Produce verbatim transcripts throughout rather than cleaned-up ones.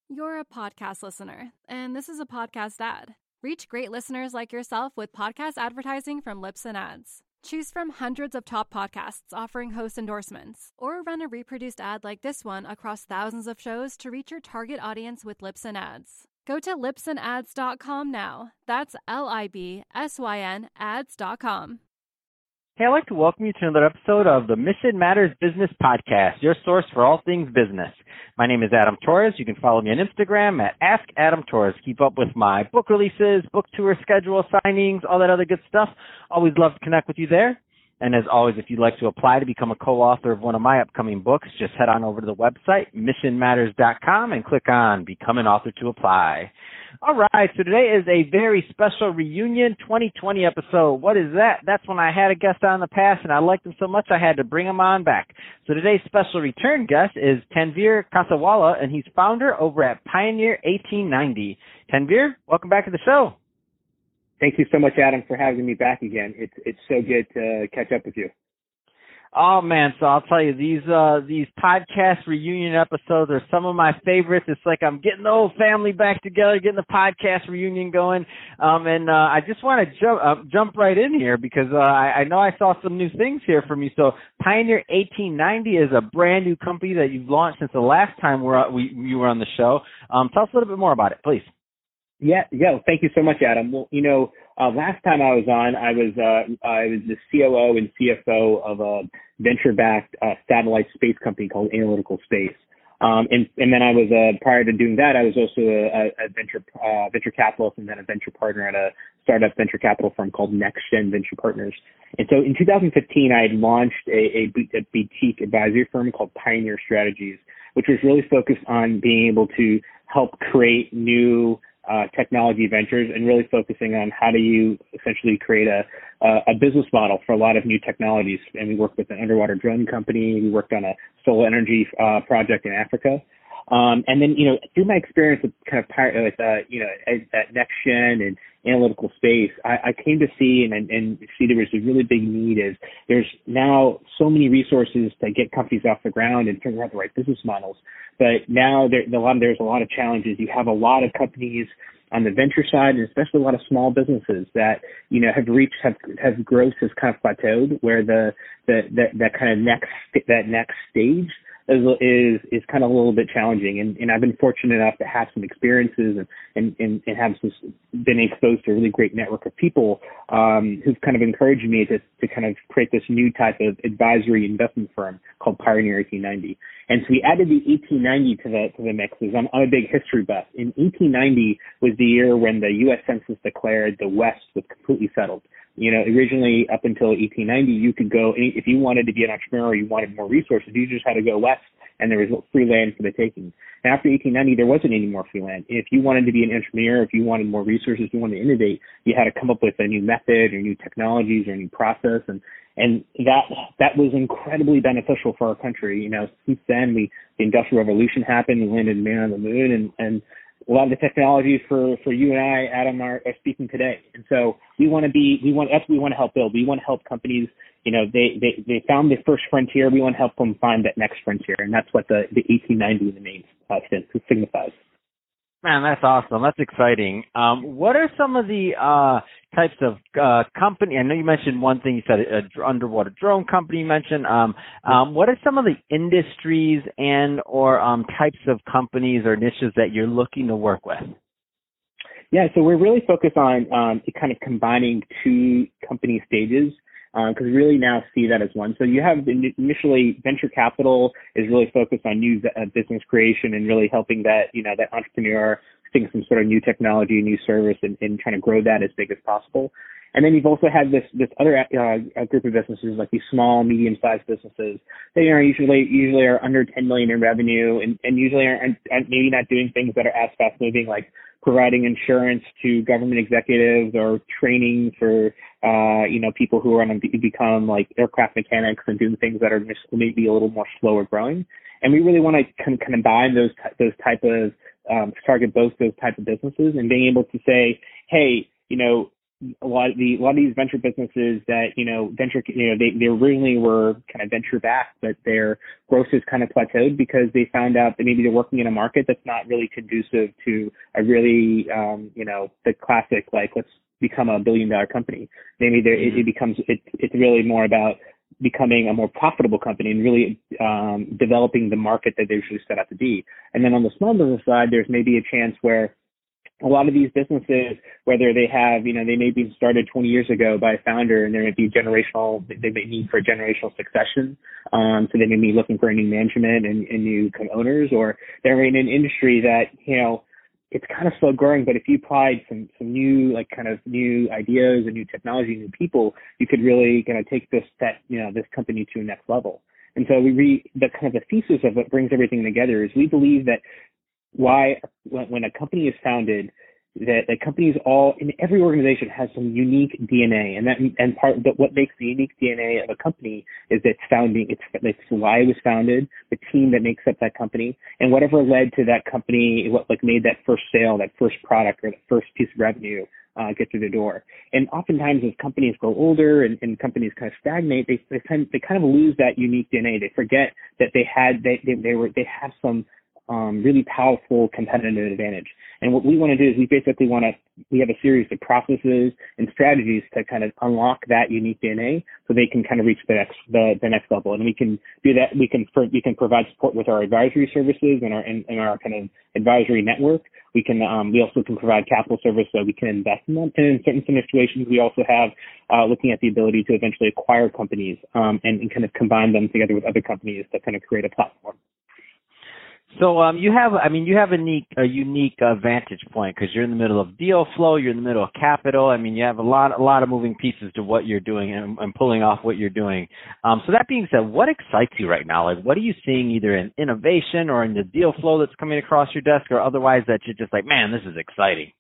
You're a podcast listener, and this is a podcast ad. Reach great listeners like yourself with podcast advertising from Libsyn Ads. Choose from hundreds of top podcasts offering host endorsements, or run a reproduced ad like this one across thousands of shows to reach your target audience with Libsyn Ads. Go to libsyn ads dot com now. That's L I B S Y N ads dot com. Hey, I'd like to welcome you to another episode of the Mission Matters Business Podcast, your source for all things business. My name is Adam Torres. You can follow me on Instagram at Ask Adam Torres. Keep up with my book releases, book tour schedule, signings, all that other good stuff. Always love to connect with you there. And as always, if you'd like to apply to become a co-author of one of my upcoming books, just head on over to the website, mission matters dot com, and click on Become an Author to apply. All right, so today is a very special reunion twenty twenty episode. What is that? That's when I had a guest on in the past, and I liked him so much I had to bring him on back. So today's special return guest is Tanveer Kasawala, and he's founder over at Pioneer eighteen ninety. Tanveer, welcome back to the show. Thank you so much, Adam, for having me back again. It's it's so good to catch up with you. Oh man, so I'll tell you, these uh these podcast reunion episodes are some of my favorites. It's like I'm getting the whole family back together, getting the podcast reunion going. Um and uh I just want to jump uh, jump right in here because uh I, I know I saw some new things here from you. So Pioneer eighteen ninety is a brand new company that you've launched since the last time we're we you were on the show. Um tell us a little bit more about it, please. Yeah, yeah. Thank you so much, Adam. Well, you know, uh, last time I was on, I was uh, I was the C O O and C F O of a venture-backed uh, satellite space company called Analytical Space. Um, and, and then I was uh, prior to doing that, I was also a, a venture uh, venture capitalist and then a venture partner at a startup venture capital firm called NextGen Venture Partners. And so in two thousand fifteen, I had launched a, a, a boutique advisory firm called Pioneer Strategies, which was really focused on being able to help create new Uh, technology ventures and really focusing on how do you essentially create a, a, a business model for a lot of new technologies. And we worked with an underwater drone company. We worked on a solar energy uh, project in Africa. Um, and then, you know, through my experience with kind of, with, uh, you know, at, at NextGen and Analytical Space, I, I came to see and, and see there was a really big need is there's now so many resources to get companies off the ground and figure out the right business models. But now there, a lot, there's a lot of challenges. You have a lot of companies on the venture side, and especially a lot of small businesses that, you know, have reached, have, have growth has kind of plateaued where the, the, that, that kind of next, that next stage is, is, is kind of a little bit challenging. And, and I've been fortunate enough to have some experiences and, and, and, and have some, been exposed to a really great network of people, um, who've kind of encouraged me to, to kind of create this new type of advisory investment firm called Pioneer eighteen ninety. And so we added the eighteen ninety to the, to the mix because I'm, I'm a big history buff. In eighteen ninety was the year when the U S Census declared the West was completely settled. You know, originally up until eighteen ninety, you could go, if you wanted to be an entrepreneur, you wanted more resources, you just had to go west and there was free land for the taking. And after eighteen ninety, there wasn't any more free land. If you wanted to be an entrepreneur, if you wanted more resources, you wanted to innovate, you had to come up with a new method or new technologies or new process. And, and that, that was incredibly beneficial for our country. You know, since then, we, the Industrial Revolution happened, we landed man on the moon, and, and a lot of the technologies for, for you and I, Adam, are, are speaking today. And so we want to be, we want, that's what we want to help build. We want to help companies, you know, they, they, they found the first frontier. We want to help them find that next frontier. And that's what the, the eighteen ninety in the name uh, signifies. Man, that's awesome. That's exciting. Um, what are some of the uh, types of uh, company? I know you mentioned one thing. You said a dr- underwater drone company. You mentioned. Um, um, what are some of the industries and or um, types of companies or niches that you're looking to work with? Yeah, so we're really focused on um, kind of combining two company stages because we really now see that as one. So you have initially venture capital is really focused on new uh, business creation and really helping that, you know, that entrepreneur think some sort of new technology, new service, and, and trying to grow that as big as possible. And then you've also had this this other uh, group of businesses, like these small, medium-sized businesses. They are usually usually are under ten million in revenue, and, and usually are, are maybe not doing things that are as fast-moving, like providing insurance to government executives or training for uh, you know people who are going to become like aircraft mechanics and doing things that are just maybe a little more slower growing. And we really want to kind of combine those those type of um, target both those type of businesses and being able to say, hey, you know. a lot of the a lot of these venture businesses that you know venture you know they they originally were kind of venture backed, but their growth has kind of plateaued because they found out that maybe they're working in a market that's not really conducive to a really um, you know the classic like let's become a billion dollar company. Maybe there mm-hmm. it, it becomes it, it's really more about becoming a more profitable company and really um, developing the market that they usually set out to be. And then on the small business side, there's maybe a chance where a lot of these businesses, whether they have, you know, they may be started twenty years ago by a founder and there may be generational, they may need for a generational succession. Um, so they may be looking for a new management and, and new kind of owners, or they're in an industry that, you know, it's kind of slow growing, but if you applied some, some new, like kind of new ideas and new technology, new people, you could really kind of take this, that, you know, this company to a next level. And so we re, the kind of the thesis of what brings everything together is we believe that why, when a company is founded, that the companies all in every organization has some unique D N A, and that and part of what makes the unique D N A of a company is its founding, it's, it's why it was founded, the team that makes up that company, and whatever led to that company, what like made that first sale, that first product, or the first piece of revenue uh, get through the door. And oftentimes, as companies grow older and, and companies kind of stagnate, they they kind they kind of lose that unique D N A. They forget that they had they they, they were they have some Um, really powerful competitive advantage. And what we want to do is we basically want to, we have a series of processes and strategies to kind of unlock that unique D N A so they can kind of reach the next, the, the next level. And we can do that. We can, we can provide support with our advisory services and our, and, and our kind of advisory network. We can, um, we also can provide capital service so we can invest in them. And in certain situations, we also have, uh, looking at the ability to eventually acquire companies, um, and, and kind of combine them together with other companies to kind of create a platform. So um, you have, I mean, you have a unique, a unique uh, vantage point because you're in the middle of deal flow, you're in the middle of capital. I mean, you have a lot, a lot of moving pieces to what you're doing and, and pulling off what you're doing. Um, so that being said, what excites you right now? Like, what are you seeing either in innovation or in the deal flow that's coming across your desk, or otherwise that you're just like, man, this is exciting?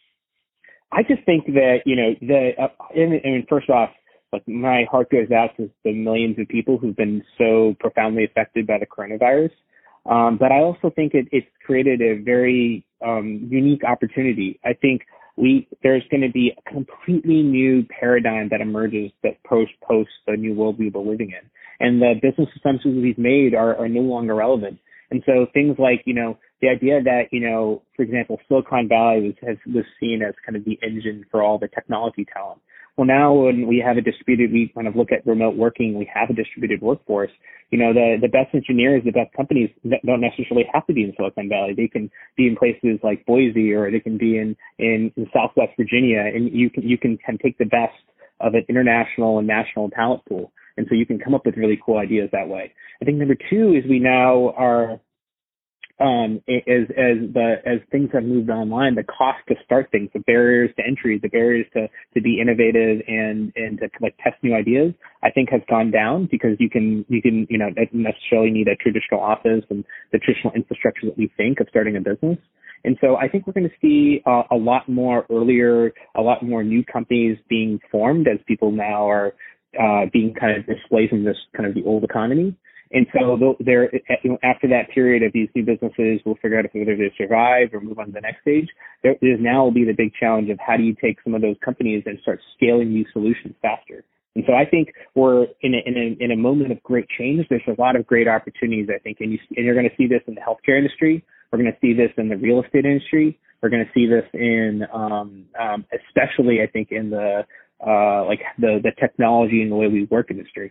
I just think that you know, the, uh, I mean, first off, like my heart goes out to the millions of people who've been so profoundly affected by the coronavirus. Um, but I also think it, it's created a very um, unique opportunity. I think we there's going to be a completely new paradigm that emerges that post post the new world we were living in, and the business assumptions we've made are, are no longer relevant. And so things like you know the idea that you know, for example, Silicon Valley was has, was seen as kind of the engine for all the technology talent. Well, now when we have a distributed, we kind of look at remote working, we have a distributed workforce. You know, the, the best engineers, the best companies don't necessarily have to be in Silicon Valley. They can be in places like Boise, or they can be in, in, in Southwest Virginia, and you can, you can, can take the best of an international and national talent pool. And so you can come up with really cool ideas that way. I think number two is we now are, Um, as as the as things have moved online, the cost to start things, the barriers to entry, the barriers to, to be innovative and, and to like test new ideas, I think has gone down because you can you can you know not necessarily need a traditional office and the traditional infrastructure that we think of starting a business. And so I think we're going to see uh, a lot more earlier, a lot more new companies being formed as people now are uh, being kind of displaced in this kind of the old economy. And so there, you know, after that period of these new businesses, we'll figure out if whether they survive or move on to the next stage. There is now will be the big challenge of how do you take some of those companies and start scaling these solutions faster. And so I think we're in a, in a, in a moment of great change. There's a lot of great opportunities, I think, and, you, and you're going to see this in the healthcare industry. We're going to see this in the real estate industry. We're going to see this in, um, um, especially, I think, in the uh, like the the technology and the way we work industry.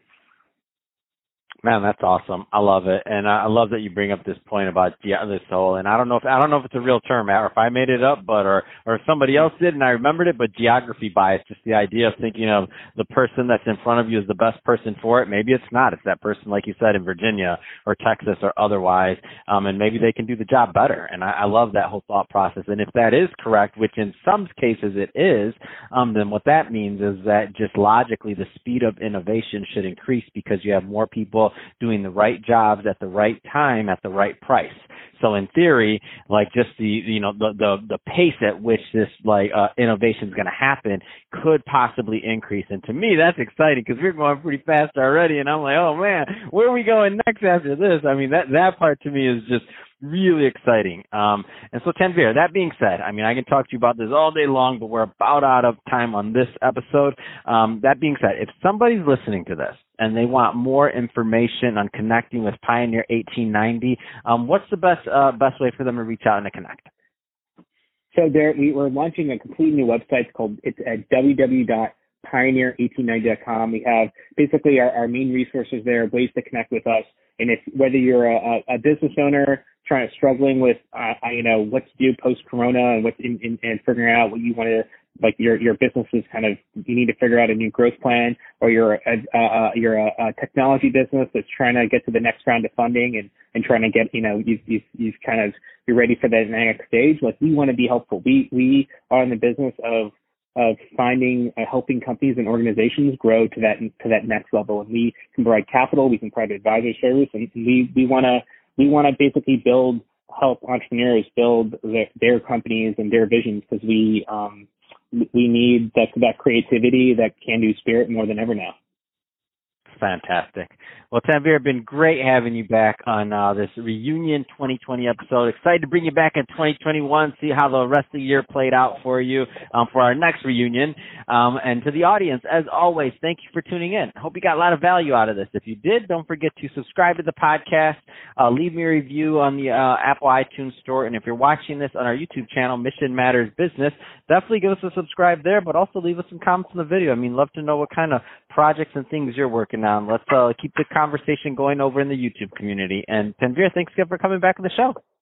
Man, that's awesome. I love it, and I love that you bring up this point about yeah, this whole. And I don't know if I don't know if it's a real term, or if I made it up, but or or if somebody else did, and I remembered it. But geography bias, just the idea of thinking of the person that's in front of you as the best person for it. Maybe it's not. It's that person, like you said, in Virginia or Texas or otherwise, um, and maybe they can do the job better. And I, I love that whole thought process. And if that is correct, which in some cases it is, um, then what that means is that just logically the speed of innovation should increase because you have more people people doing the right jobs at the right time at the right price. So in theory, like just the, you know, the, the, the pace at which this like uh, innovation is going to happen could possibly increase. And to me, that's exciting because we're going pretty fast already. And I'm like, oh man, where are we going next after this? I mean, that, that part to me is just really exciting. Um, and so Tanvir, that being said, I mean, I can talk to you about this all day long, but we're about out of time on this episode. Um, that being said, if somebody's listening to this and they want more information on connecting with Pioneer eighteen ninety, um, what's the best uh, best way for them to reach out and to connect? So there, we, we're launching a completely new website. It's called, it's at w w w dot pioneer eighteen ninety dot com. We have basically our, our main resources there, ways to connect with us. And if whether you're a, a business owner trying to struggling with, uh, you know, what to do post Corona and what in, in, and figuring out what you want to, like your your business is kind of, you need to figure out a new growth plan, or you're a, uh, you're a, a technology business that's trying to get to the next round of funding and, and trying to get, you know, you've, you've, you've kind of, you're ready for that next stage. Like, we want to be helpful. We, we are in the business of, of finding, uh, helping companies and organizations grow to that, to that next level. And we can provide capital, we can provide advisory service, and we, we want to, we want to basically build, help entrepreneurs build their, their companies and their visions, because we, um, we need that, that creativity, that can-do spirit more than ever now. Fantastic. Well, Tanvir, it's been great having you back on uh, this reunion twenty twenty episode. Excited to bring you back in twenty twenty-one, see how the rest of the year played out for you um, for our next reunion. Um, and to the audience, as always, thank you for tuning in. I hope you got a lot of value out of this. If you did, don't forget to subscribe to the podcast, uh, leave me a review on the uh, Apple iTunes Store, and if you're watching this on our YouTube channel, Mission Matters Business, definitely give us a subscribe there, but also leave us some comments in the video. I mean, love to know what kind of projects and things you're working on. Let's uh, keep the conversation going over in the YouTube community. And Tanvir, thanks again for coming back on the show.